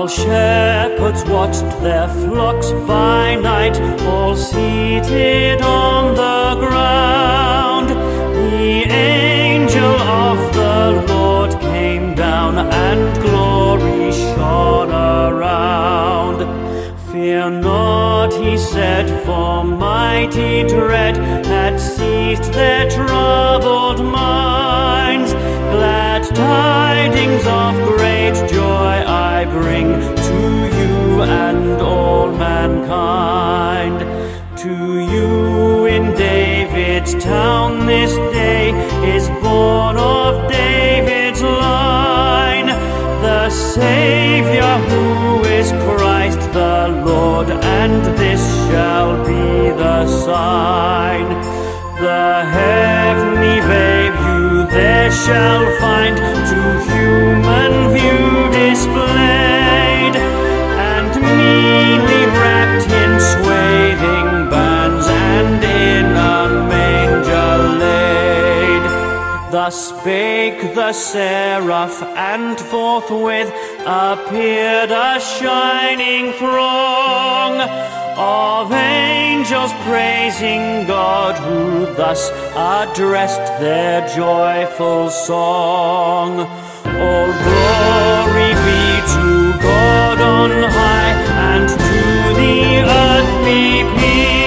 While shepherds watched their flocks by night, all seated on the ground, the angel of the Lord came down, and glory shone around. Fear not, he said, for mighty dread had seized their troubled minds. Glad tidings of great joy I bring to you and all mankind. To you in David's town this day is born of David's line the Savior, who is Christ the Lord, and this shall be the sign. The heavenly babe you there shall find, to human view displayed, and meanly wrapped in swathing bands, and in a manger laid. Thus spake the seraph, and forthwith appeared a shining throng of angels praising God, who thus addressed their joyful song. All glory be to God on high, and to the earth be peace.